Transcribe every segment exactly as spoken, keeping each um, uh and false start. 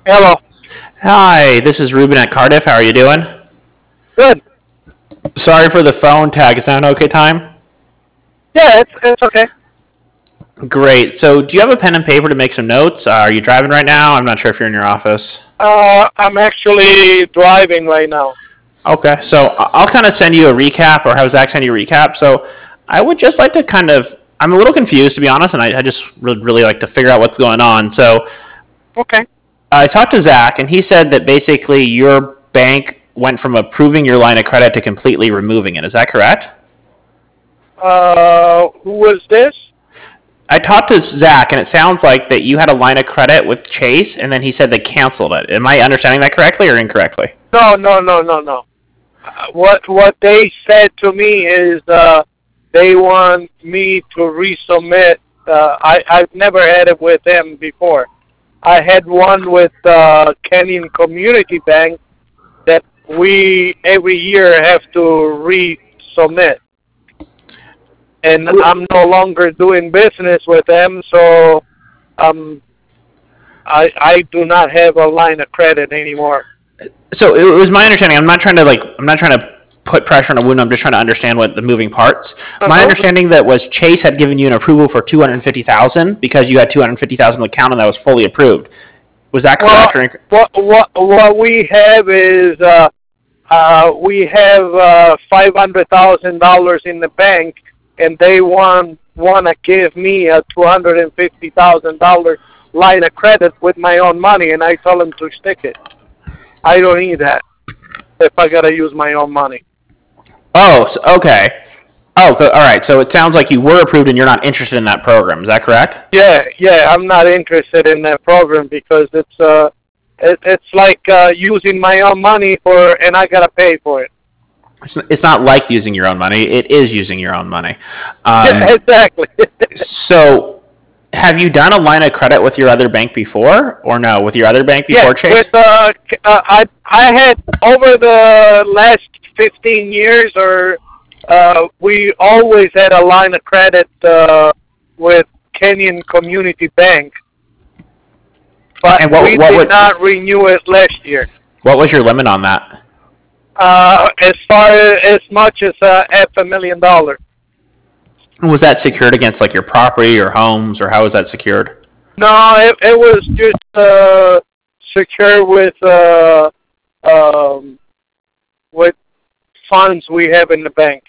Hello. Hi, this is Ruben at Cardiff. How are you doing? Good. Sorry for the phone tag. Is that an okay time? Yeah, it's it's okay. Great. So, do you have a pen and paper to make some notes? Uh, are you driving right now? I'm not sure if you're in your office. Uh, I'm actually driving right now. Okay. So, I- I'll kind of send you a recap, or have Zach send you a recap. So, I would just like to kind of. I'm a little confused, to be honest, and I, I just would really like to figure out what's going on. So, Okay. I talked to Zach, and he said that basically your bank went from approving your line of credit to completely removing it. Is that correct? Uh, who was this? I talked to Zach, and it sounds like that you had a line of credit with Chase, and then he said they canceled it. Am I understanding that correctly or incorrectly? No, no, no, no, no. Uh, what what they said to me is uh, they want me to resubmit. Uh, I I've never had it with them before. I had one with uh, Canyon Community Bank that we every year have to resubmit. And I'm no longer doing business with them, so um, I I do not have a line of credit anymore. So it was my understanding. I'm not trying to like. I'm not trying to put pressure on a wound. I'm just trying to understand what the moving parts. My Uh-huh. understanding that was Chase had given you an approval for two hundred fifty thousand because you had two hundred fifty thousand in the account and that was fully approved. Was that Well, correct or incorrect? what what what we have is uh, uh, we have uh, five hundred thousand dollars in the bank, and they want want to give me a two hundred and fifty thousand dollar line of credit with my own money, and I tell them to stick it. I don't need that if I gotta use my own money. Oh, so, okay. Oh, all right. So it sounds like you were approved and you're not interested in that program. Is that correct? Yeah, yeah, I'm not interested in that program because it's uh, it, it's like uh, using my own money for, and I gotta pay for it. It's, it's not like using your own money. It is using your own money. Yeah, Um, exactly. so, have you done a line of credit with your other bank before, or no? With your other bank Yeah, before Chase? with uh, c- uh, I I had over the last fifteen years, or uh, we always had a line of credit uh, with Kenyan Community Bank, but And what we what did would not renew it last year. what was your limit on that? Uh, as far as much as uh, half a million dollars. Was that secured against like your property or homes, or how was that secured? No, it, it was just uh, secure with uh, um, with funds we have in the bank.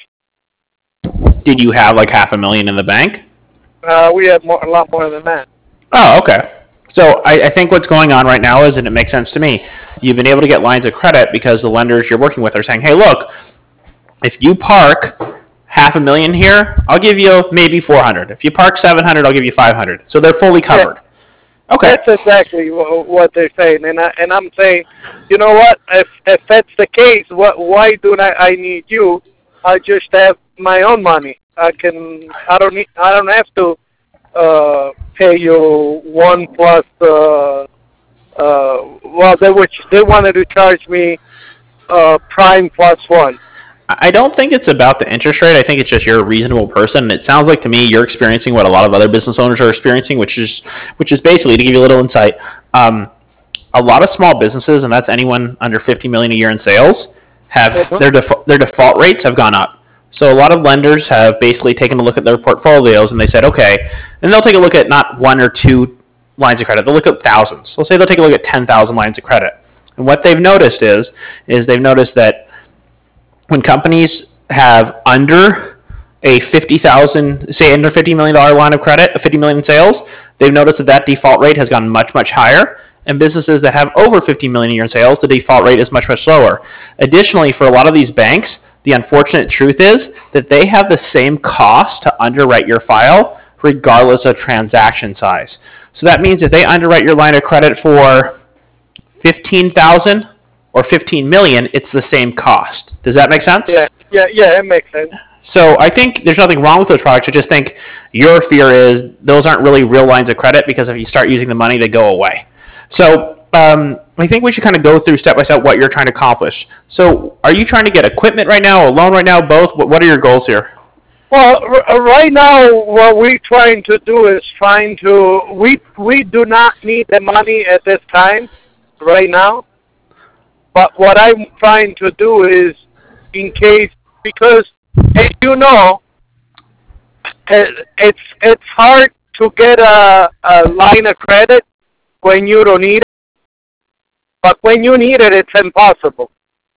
Did you have like half a million in the bank? Uh, we have more, a lot more than that. Oh, okay. So I, I think what's going on right now is, and it makes sense to me, you've been able to get lines of credit because the lenders you're working with are saying, hey, look, if you park half a million here, I'll give you maybe four hundred. If you park seven hundred, I'll give you five hundred. So they're fully Yeah, covered. Okay. that's exactly wha- what they're saying, and I, and I'm saying, you know what? If if that's the case, what why do I, I need you? I just have my own money. I can. I don't need. I don't have to uh, pay you one plus. Uh, uh, well, they which they wanted to charge me uh, prime plus one. I don't think it's about the interest rate. I think it's just you're a reasonable person. And it sounds like to me you're experiencing what a lot of other business owners are experiencing, which is which is basically to give you a little insight. Um, a lot of small businesses, and that's anyone under fifty million a year in sales, have Uh-huh. their def- their default rates have gone up. So a lot of lenders have basically taken a look at their portfolios and they said, okay, and they'll take a look at not one or two lines of credit. They'll look at thousands. So say they'll take a look at ten thousand lines of credit. And what they've noticed is is they've noticed that when companies have under a fifty thousand, say under fifty million dollar line of credit, fifty million in sales, they've noticed that that default rate has gone much much higher. And businesses that have over fifty million a year in sales, the default rate is much much lower. Additionally, for a lot of these banks, the unfortunate truth is that they have the same cost to underwrite your file regardless of transaction size. So that means if they underwrite your line of credit for fifteen thousand or fifteen million, it's the same cost. Does that make sense? Yeah, yeah, yeah. It makes sense. So I think there's nothing wrong with those products. I just think your fear is those aren't really real lines of credit because if you start using the money, they go away. So um, I think we should kind of go through step by step what you're trying to accomplish. So are you trying to get equipment right now, a loan right now, both? What are your goals here? Well, r- uh, right now, what we're trying to do is trying to. We we do not need the money at this time. right now. But what I'm trying to do is, in case, because as you know, it's it's hard to get a, a line of credit when you don't need it. But when you need it, it's impossible.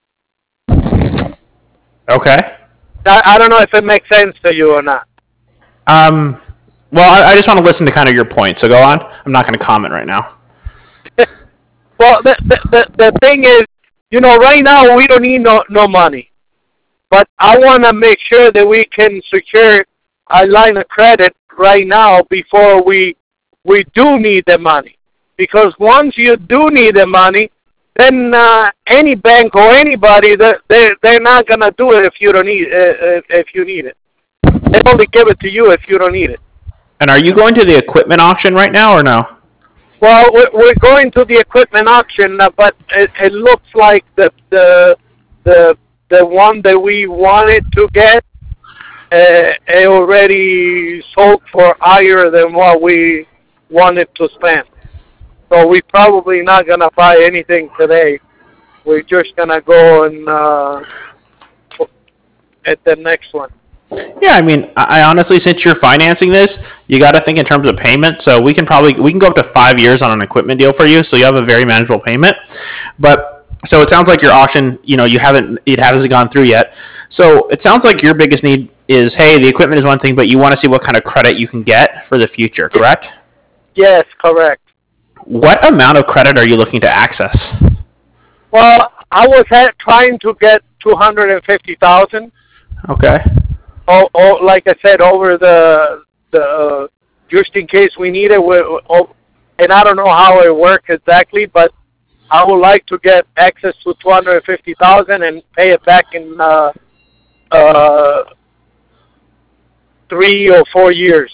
Okay. I, I don't know if it makes sense to you or not. Um. Well, I, I just want to listen to kind of your point. So go on. I'm not going to comment right now. Well, the, the the the thing is, you know, right now we don't need no no money, but I want to make sure that we can secure a line of credit right now before we we do need the money. Because once you do need the money, then uh, any bank or anybody, they they're, they're not gonna do it if you don't need uh, if you need it. They only give it to you if you don't need it. And are you going to the equipment auction right now or no? Well, we're going to the equipment auction, uh, but it, it looks like the the the the one that we wanted to get uh, it already sold for higher than what we wanted to spend. So we're probably not gonna buy anything today. We're just gonna go and uh, at the next one. Yeah, I mean, I honestly, since you're financing this, you got to think in terms of payment. So we can probably we can go up to five years on an equipment deal for you, so you have a very manageable payment. But so it sounds like your auction, you know, you haven't it hasn't gone through yet. So it sounds like your biggest need is, hey, the equipment is one thing, but you want to see what kind of credit you can get for the future, correct? Yes, correct. What amount of credit are you looking to access? Well, I was at, trying to get two hundred and fifty thousand. Okay. Oh, oh, like I said, over the the uh, just in case we need it. We, oh, and I don't know how it works exactly, but I would like to get access to two hundred and fifty thousand and pay it back in uh, uh, three or four years.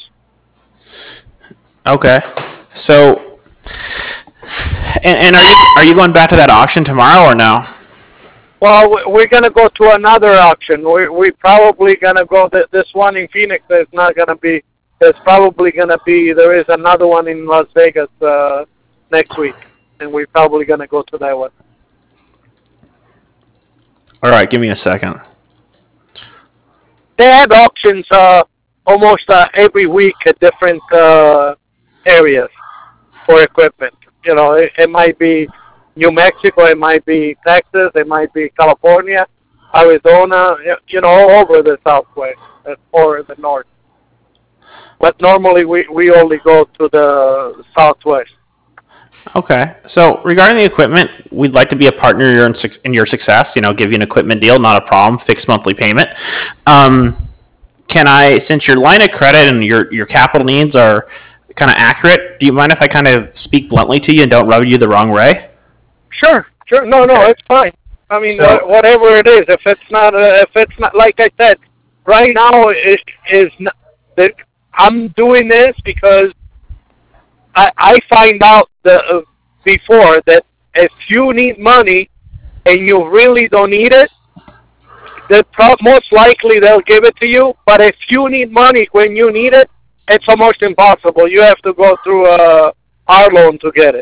Okay. So. And, and are you are you going back to that auction tomorrow or no? Well, we're gonna go to another auction. We're we probably gonna go. Th- this one in Phoenix is not gonna be. There's probably gonna be. There is another one in Las Vegas uh, next week, and we're probably gonna go to that one. All right, give me a second. They have auctions uh, almost uh, every week at different uh, areas for equipment. You know, it, it might be New Mexico, it might be Texas, it might be California, Arizona, you know, all over the Southwest or the North. But normally we, we only go to the Southwest. Okay. So regarding the equipment, we'd like to be a partner in your, in your success, you know, give you an equipment deal, not a problem, fixed monthly payment. Um, can I, since your line of credit and your, your capital needs are kind of accurate, do you mind if I kind of speak bluntly to you and don't rub you the wrong way? Sure, sure. No, no, Okay. it's fine. I mean, So- wh- whatever it is, if it's not, uh, if it's not, like I said, right now it is not, that I'm doing this because I, I find out the, uh, before that if you need money and you really don't need it, the pro- most likely they'll give it to you. But if you need money when you need it, it's almost impossible. You have to go through a hard loan to get it.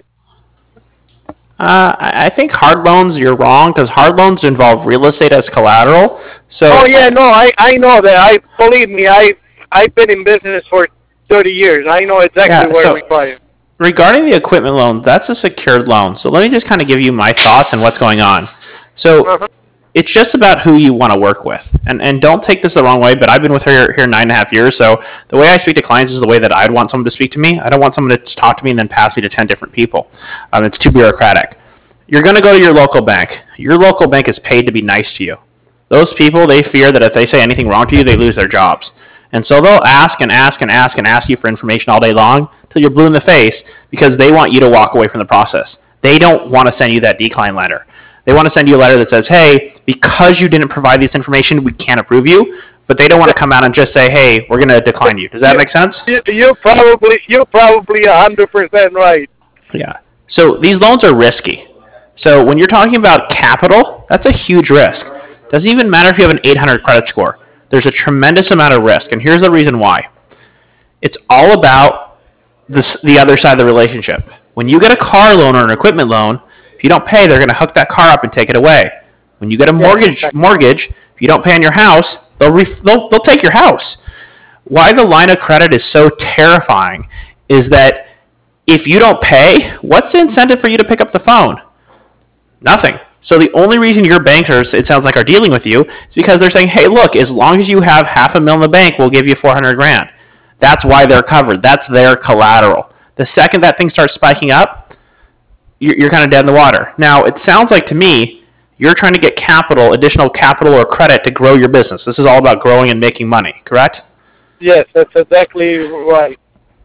Uh, I I think hard loans, you're wrong, because hard loans involve real estate as collateral. So Oh yeah, no, I, I know that. I believe me, I I've been in business for thirty years. I know exactly Yeah, where so- we play. regarding the equipment loan, that's a secured loan. So let me just kind of give you my thoughts and what's going on. So Uh-huh. it's just about who you want to work with. And and don't take this the wrong way, but I've been with her here nine and a half years. So the way I speak to clients is the way that I'd want someone to speak to me. I don't want someone to just talk to me and then pass me to ten different people. Um, it's too bureaucratic. You're going to go to your local bank. Your local bank is paid to be nice to you. Those people, they fear that if they say anything wrong to you, they lose their jobs. And so they'll ask and ask and ask and ask you for information all day long till you're blue in the face because they want you to walk away from the process. They don't want to send you that decline letter. They want to send you a letter that says, hey, because you didn't provide this information, we can't approve you. But they don't want to come out and just say, hey, we're going to decline you. Does that make sense? You, you're probably you're probably a hundred percent right. Yeah. So these loans are risky. So when you're talking about capital, that's a huge risk. Doesn't even matter if you have an eight hundred credit score. There's a tremendous amount of risk, and here's the reason why. It's all about this, the other side of the relationship. When you get a car loan or an equipment loan, If you don't pay, they're going to hook that car up and take it away. When you get a mortgage, exactly. mortgage, if you don't pay on your house, they'll, ref- they'll they'll take your house. Why the line of credit is so terrifying is that if you don't pay, what's the incentive for you to pick up the phone? Nothing. So the only reason your banks are, it sounds like, are dealing with you is because they're saying, hey, look, as long as you have half a mil in the bank, we'll give you four hundred grand. That's why they're covered. That's their collateral. The second that thing starts spiking up, you're, you're kind of dead in the water. Now, it sounds like to me, you're trying to get capital, additional capital or credit to grow your business. This is all about growing and making money, correct? Yes, that's exactly right.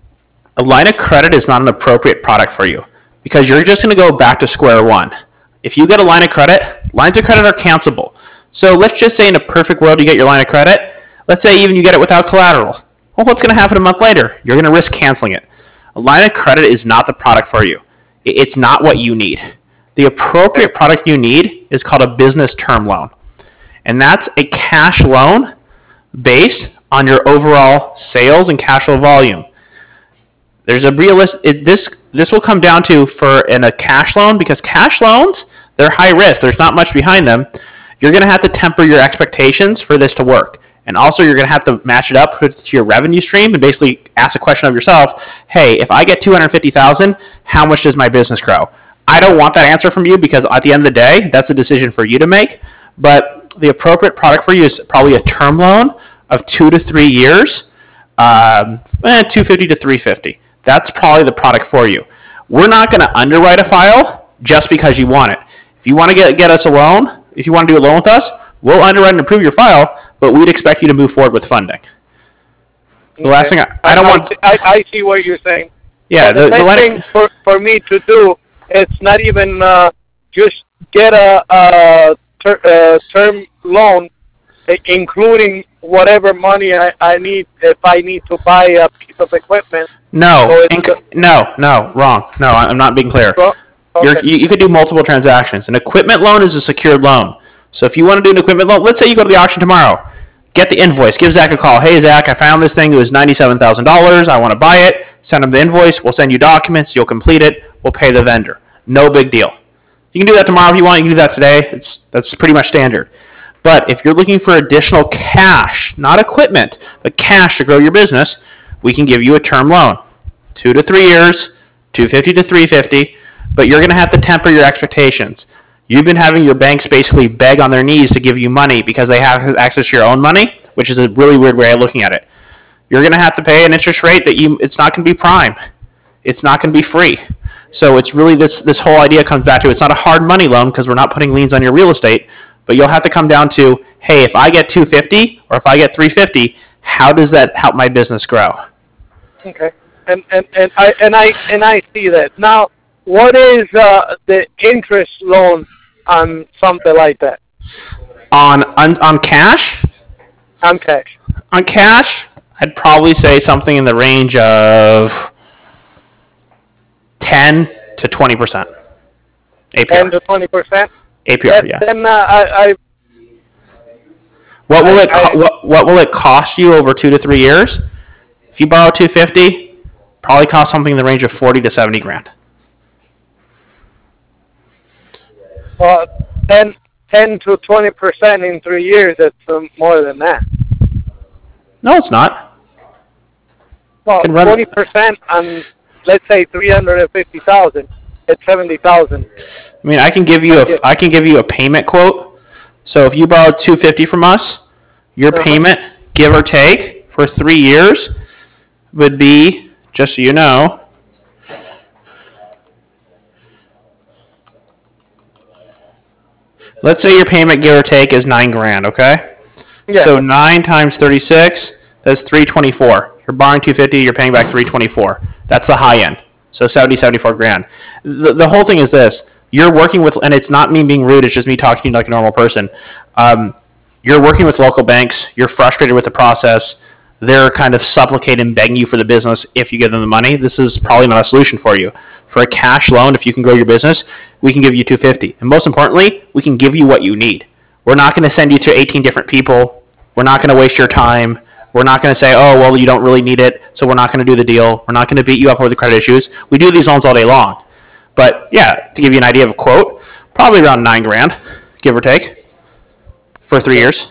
A line of credit is not an appropriate product for you because you're just going to go back to square one. If you get a line of credit, lines of credit are cancelable. So let's just say in a perfect world you get your line of credit. Let's say even you get it without collateral. Well, what's going to happen a month later? You're going to risk canceling it. A line of credit is not the product for you. It's not what you need. The appropriate product you need is called a business term loan. And that's a cash loan based on your overall sales and cash flow volume. There's a realist. It, this this will come down to for in a cash loan because cash loans, they're high risk. There's not much behind them. You're going to have to temper your expectations for this to work, and also you're going to have to match it up to your revenue stream and basically ask a question of yourself. Hey, if I get two hundred fifty thousand, how much does my business grow? I don't want that answer from you because at the end of the day, that's a decision for you to make. But the appropriate product for you is probably a term loan of two to three years, um, eh, two fifty to three fifty. That's probably the product for you. We're not going to underwrite a file just because you want it. If you want to get get us a loan, if you want to do a loan with us, we'll underwrite and approve your file, but we'd expect you to move forward with funding. The okay. last thing I, I don't I, want. I, I see what you're saying. Yeah, the, the, the the thing for for me to do, it's not even uh, just get a, a ter, uh, term loan, including whatever money I, I need if I need to buy a piece of equipment. No, so inc- no, no, wrong. No, I'm not being clear. Well, okay. you you could do multiple transactions. An equipment loan is a secured loan. So if you want to do an equipment loan, let's say you go to the auction tomorrow, get the invoice, give Zach a call. Hey, Zach, I found this thing. It was ninety-seven thousand dollars. I want to buy it. Send him the invoice. We'll send you documents. You'll complete it. We'll pay the vendor. No big deal. You can do that tomorrow if you want. You can do that today. It's that's pretty much standard. But if you're looking for additional cash, not equipment, but cash to grow your business, we can give you a term loan. Two to three years, two fifty to three fifty, but you're going to have to temper your expectations. You've been having your banks basically beg on their knees to give you money because they have access to your own money, which is a really weird way of looking at it. You're going to have to pay an interest rate that you it's not going to be prime. It's not going to be free. So it's really this this whole idea comes back to it's not a hard money loan because we're not putting liens on your real estate, but you'll have to come down to, hey, if I get two fifty or if I get three fifty, how does that help my business grow? Okay. And and, and I and I and I see that. Now, what is uh, the interest loan on something like that? On on, on cash? On cash. On cash, I'd probably say something in the range of ten to twenty percent. A P R. Ten to twenty percent. A P R, yeah. Then uh, I, I. What will I, it co- I, what what will it cost you over two to three years? If you borrow two fifty, probably cost something in the range of forty to seventy grand. Well, ten, ten to twenty percent in three years. That's um, more than that. No, it's not. Well, twenty percent on, let's say three hundred and fifty thousand. It's seventy thousand. I mean, I can give you a I can give you a payment quote. So if you borrow two fifty from us, your uh-huh. payment, give or take, for three years, would be, just so you know, let's say your payment, give or take, is nine grand. Okay. Yeah. So nine times thirty-six, that's three twenty-four. You're borrowing two fifty, you're paying back three twenty-four. That's the high end. So seventy, seventy-four grand. The, the whole thing is this. You're working with, and it's not me being rude, it's just me talking to you like a normal person. Um, you're working with local banks. You're frustrated with the process. They're kind of supplicating, begging you for the business if you give them the money. This is probably not a solution for you. For a cash loan, if you can grow your business, we can give you two fifty. And most importantly, we can give you what you need. We're not going to send you to eighteen different people. We're not going to waste your time. We're not going to say, oh, well, you don't really need it, so we're not going to do the deal. We're not going to beat you up over the credit issues. We do these loans all day long. But yeah, to give you an idea of a quote, probably around nine grand, give or take, for three years.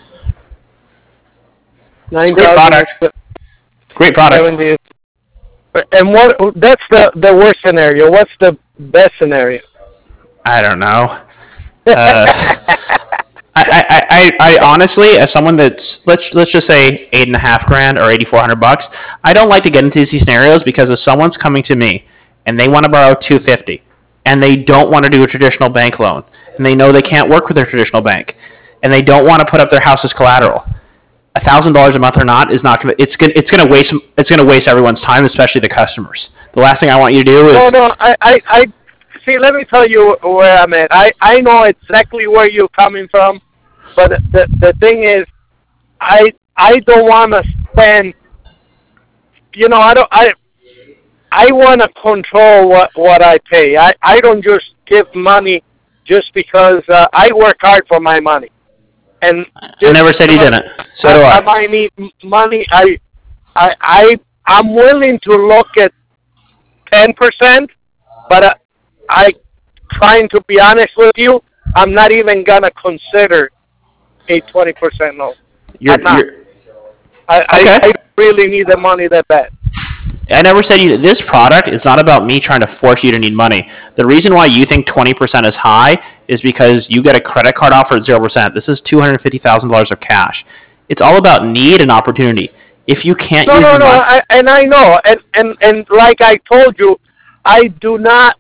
Nine Great product. Great product. seventy. And what? That's the the worst scenario. What's the best scenario? I don't know. Uh, I, I, I, I honestly, as someone that's let's let's just say eight and a half grand or eighty four hundred bucks, I don't like to get into these scenarios because if someone's coming to me and they want to borrow two fifty and they don't want to do a traditional bank loan and they know they can't work with their traditional bank and they don't want to put up their house as collateral, a thousand dollars a month or not is not gonna it's gonna it's gonna waste it's gonna waste everyone's time, especially the customers. The last thing I want you to do is no no I I. I See, let me tell you where I'm at. I, I know exactly where you're coming from, but the the thing is, I I don't want to spend. You know, I don't I I want to control what what I pay. I I don't just give money just because uh, I work hard for my money. And I never said you didn't. So do I. I might need money. I I I I'm willing to look at ten percent, but. Uh, I, trying to be honest with you, I'm not even gonna consider a twenty percent loan. You're, I'm not. You're, I, okay. I, I really need the money that bad. I never said you. This product is not about me trying to force you to need money. The reason why you think twenty percent is high is because you get a credit card offer at zero percent. This is two hundred fifty thousand dollars of cash. It's all about need and opportunity. If you can't no, use no, the no, money, I, and I know, and, and and like I told you, I do not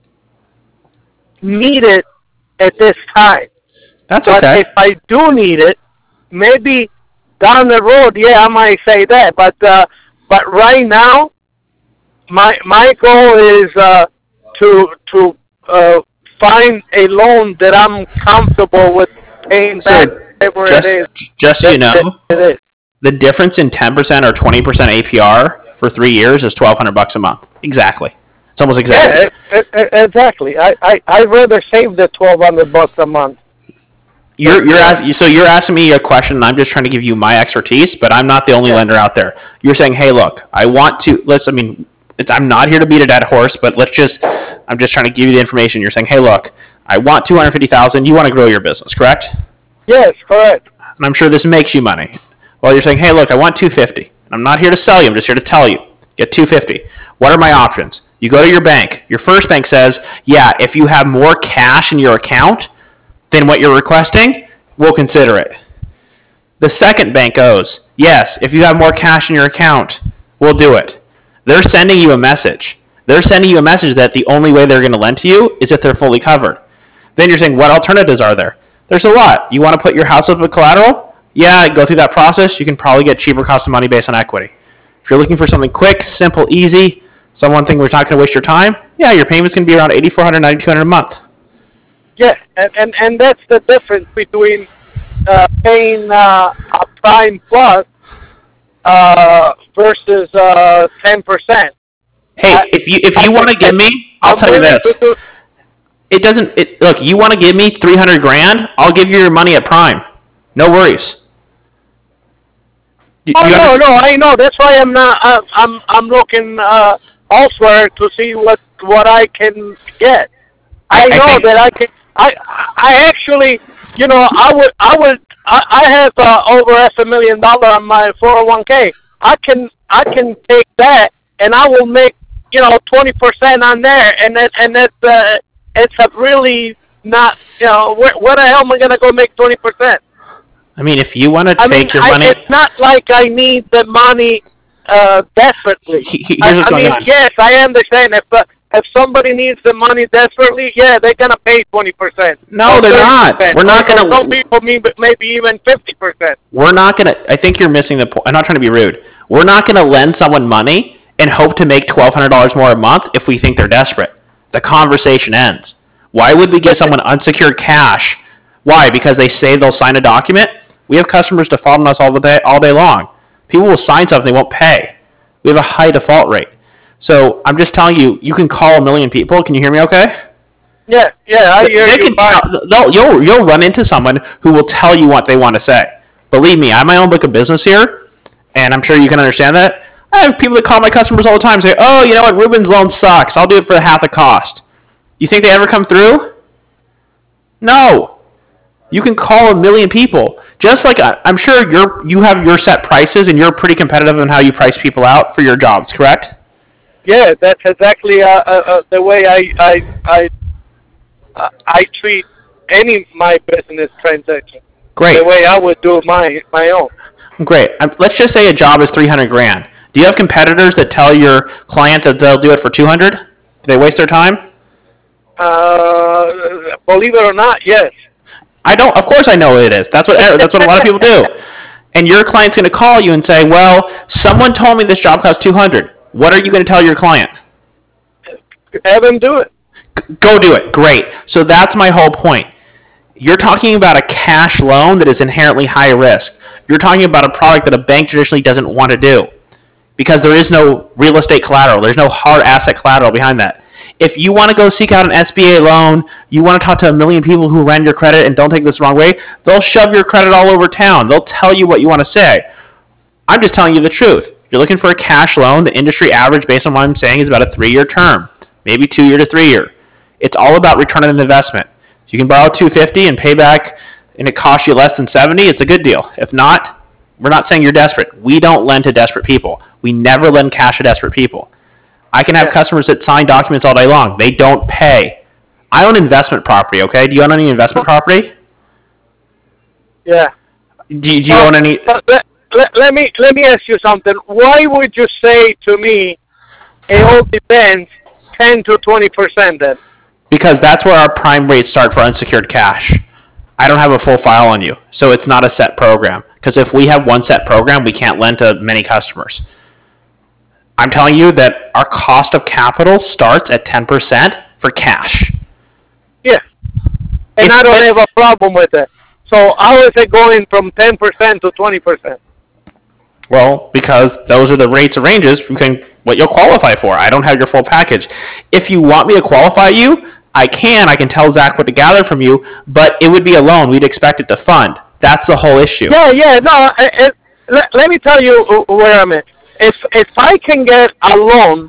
need it at this time. That's but okay. If I do need it, maybe down the road, yeah, I might say that. But uh, but right now, my my goal is uh, to to uh, find a loan that I'm comfortable with paying back whatever just, it is. Just so you know, it is. The difference in ten percent or twenty percent A P R for three years is twelve hundred bucks a month. Exactly. It's almost exactly. Yeah, it, it, exactly. I I I'd rather save the twelve hundred bucks a month. You're you're asking, so you're asking me a question, and I'm just trying to give you my expertise, but I'm not the only yeah. lender out there. You're saying, hey, look, I want to. Let's. I mean, it's, I'm not here to beat a dead horse, but let's just. I'm just trying to give you the information. You're saying, hey, look, I want two hundred fifty thousand. You want to grow your business, correct? Yes, correct. And I'm sure this makes you money. Well, you're saying, hey, look, I want two fifty. I'm not here to sell you. I'm just here to tell you. Get two fifty. What are my options? You go to your bank. Your first bank says, yeah, if you have more cash in your account than what you're requesting, we'll consider it. The second bank goes, yes, if you have more cash in your account, we'll do it. They're sending you a message. They're sending you a message that the only way they're going to lend to you is if they're fully covered. Then you're saying, what alternatives are there? There's a lot. You want to put your house up with collateral? Yeah, go through that process. You can probably get cheaper cost of money based on equity. If you're looking for something quick, simple, easy, someone think we're not going to waste your time, yeah, your payment's going to be around eighty-four hundred dollars, ninety-two hundred dollars a month. Yeah, and, and, and that's the difference between uh, paying uh, a prime plus uh, versus uh, ten percent. Hey, I, if you if you want to give me, I'll I'm tell you this. Do, it doesn't. It, look, you want to give me three hundred grand? I'll give you your money at prime. No worries. You, oh you no, no, I know. That's why I'm not. Uh, I'm I'm looking uh, elsewhere to see what what I can get. I, I know I think, that I can. I I actually, you know, I would I would I, I have uh, over half a million dollar on my four oh one k. I can I can take that and I will make, you know, twenty percent on there, and that and that's uh, it's a really not, you know, where where the hell am I gonna go make twenty percent? I mean, if you want to take mean, your money, I, it's not like I need the money uh, desperately. He, he, I, here's what's I going mean, on. yes, I understand. If uh, if somebody needs the money desperately, yeah, they're gonna pay twenty percent. No, they're not. We're not or, gonna. Or some people mean, maybe even fifty percent. We're not gonna. I think you're missing the point. I'm not trying to be rude. We're not gonna lend someone money and hope to make twelve hundred dollars more a month if we think they're desperate. The conversation ends. Why would we give someone unsecured cash? Why? Because they say they'll sign a document. We have customers default on us all the day, all day long. People will sign something they won't pay. We have a high default rate. So I'm just telling you, you can call a million people. Can you hear me okay? Yeah, yeah, I hear they you. Can tell, you'll, you'll run into someone who will tell you what they want to say. Believe me, I have my own book of business here, and I'm sure you can understand that. I have people that call my customers all the time and say, oh, you know what, Ruben's loan sucks. I'll do it for half the cost. You think they ever come through? No. You can call a million people. Just like I- I'm sure you're you have your set prices and you're pretty competitive in how you price people out for your jobs, correct? Yeah, that's exactly uh, uh, uh, the way I I I uh, I treat any my business transaction. Great. The way I would do my my own. Great. Um, let's just say a job is three hundred grand. Do you have competitors that tell your client that they'll do it for two hundred? Do they waste their time? Uh, believe it or not, yes. I don't. Of course, I know it is. That's what that's what a lot of people do. And your client's going to call you and say, "Well, someone told me this job costs two hundred. What are you going to tell your client?" Have them do it. Go do it. Great. So that's my whole point. You're talking about a cash loan that is inherently high risk. You're talking about a product that a bank traditionally doesn't want to do because there is no real estate collateral. There's no hard asset collateral behind that. If you want to go seek out an S B A loan, you want to talk to a million people who lend your credit, and don't take this the wrong way, they'll shove your credit all over town. They'll tell you what you want to say. I'm just telling you the truth. You're looking for a cash loan. The industry average, based on what I'm saying, is about a three-year term, maybe two-year to three-year. It's all about return on investment. If you can borrow two hundred fifty dollars and pay back, and it costs you less than seventy dollars, it's a good deal. If not, we're not saying you're desperate. We don't lend to desperate people. We never lend cash to desperate people. I can have yeah. customers that sign documents all day long. They don't pay. I own investment property, okay? Do you own any investment property? Yeah. Do, do you uh, own any... Let, let, let, me, let me ask you something. Why would you say to me, it all depends, ten to twenty percent then? Because that's where our prime rates start for unsecured cash. I don't have a full file on you, so it's not a set program. Because if we have one set program, we can't lend to many customers. I'm telling you that our cost of capital starts at ten percent for cash. Yeah. And it's, I don't have a problem with it. So how is it going from ten percent to twenty percent? Well, because those are the rates and ranges you can what you'll qualify for. I don't have your full package. If you want me to qualify you, I can. I can tell Zach what to gather from you, but it would be a loan. We'd expect it to fund. That's the whole issue. Yeah, yeah. No, it, it, let, let me tell you where I'm at. If if I can get a loan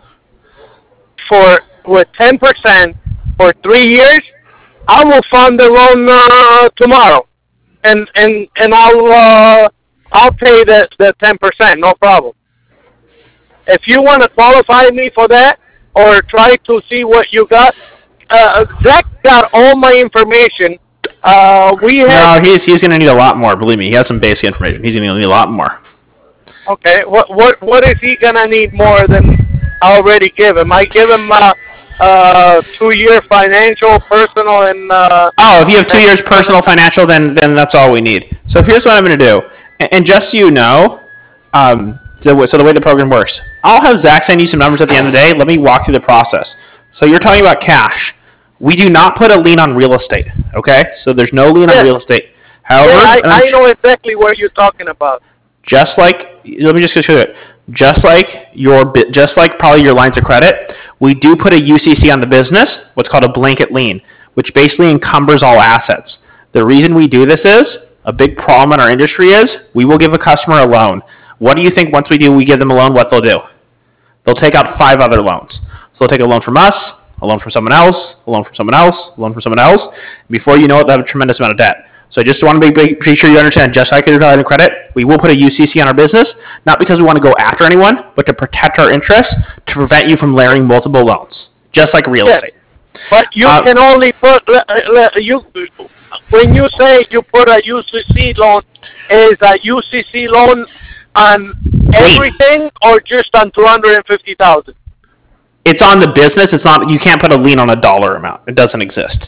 for with ten percent for three years, I will fund the loan uh, tomorrow, and and and I'll uh, I'll pay the the ten percent, no problem. If you want to qualify me for that, or try to see what you got, uh, Zach got all my information. Uh, we have. No, he's he's going to need a lot more. Believe me, he has some basic information. He's going to need a lot more. Okay, what what what is he gonna need more than I already give him? I give him uh, uh, two-year financial, personal, and uh, oh, if you have two years personal, financial, then then that's all we need. So here's what I'm gonna do, and, and just so you know, um, so, so the way the program works, I'll have Zach send you some numbers at the end of the day. Let me walk through the process. So you're talking about cash. We do not put a lien on real estate. Okay, so there's no lien yeah. on real estate. However, yeah, I, I know exactly what you're talking about. Just like, let me just go through it. Just like your, just like probably your lines of credit, we do put a U C C on the business, what's called a blanket lien, which basically encumbers all assets. The reason we do this is, a big problem in our industry is, we will give a customer a loan. What do you think once we do, we give them a loan, what they'll do? They'll take out five other loans. So they'll take a loan from us, a loan from someone else, a loan from someone else, a loan from someone else. Before you know it, they have a tremendous amount of debt. So I just want to be pretty sure you understand, just like your line of credit, we will put a U C C on our business, not because we want to go after anyone, but to protect our interests, to prevent you from layering multiple loans, just like real yes. estate. But you uh, can only put, you when you say you put a U C C loan, is a U C C loan on everything or just on two hundred fifty thousand dollars? It's on the business. It's not. You can't put a lien on a dollar amount. It doesn't exist.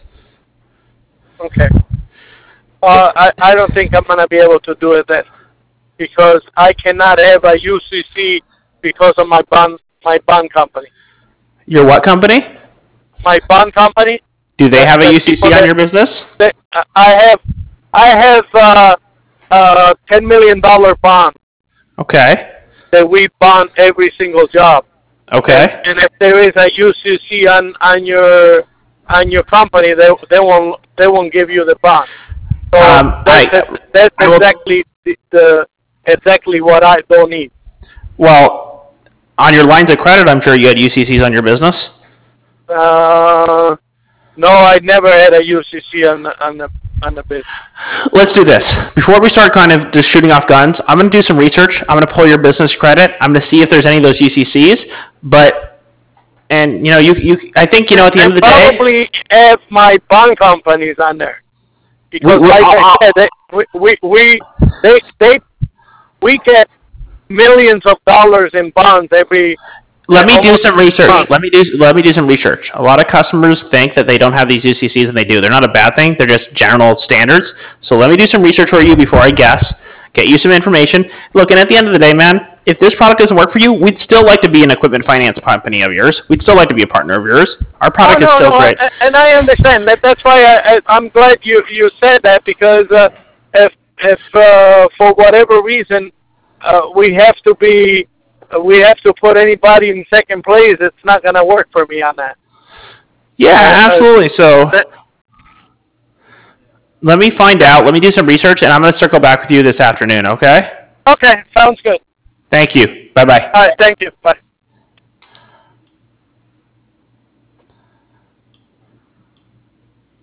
Okay. Uh, I, I don't think I'm going to be able to do it then, because I cannot have a U C C because of my bond my bond company. Your what company? My bond company. Do they have a U C C on your business? They, I have I have uh, uh, ten million dollar bond. Okay. That we bond every single job. Okay. And, and if there is a U C C on, on your on your company, they they won't they won't give you the bond. So um, that's, I, that's I exactly the, the exactly what I don't need. Well, on your lines of credit, I'm sure you had U C Cs on your business. Uh, No, I never had a U C C on the on the on the bid. Let's do this. Before we start kind of just shooting off guns, I'm going to do some research. I'm going to pull your business credit. I'm going to see if there's any of those U C Cs. But, and, you know, you, you I think, you know, at the end of the day. Probably have my bond companies on there. Because, we, like uh, I said, they, we, we, we, they, they, we get millions of dollars in bonds every. Let me do some research. Month. Let me do let me do some research. A lot of customers think that they don't have these U C Cs, and they do. They're not a bad thing. They're just general standards. So let me do some research for you before I guess. Get you some information. Look, and at the end of the day, man, if this product doesn't work for you, we'd still like to be an equipment finance company of yours. We'd still like to be a partner of yours. Our product oh, no, is still no, great. I, and I understand that. That's why I, I, I'm glad you, you said that, because uh, if if uh, for whatever reason uh, we have to be. we have to put anybody in second place, it's not going to work for me on that. Yeah, uh, absolutely. So that, let me find out. Let me do some research, and I'm going to circle back with you this afternoon, okay? Okay, sounds good. Thank you. Bye-bye. All right, thank you. Bye.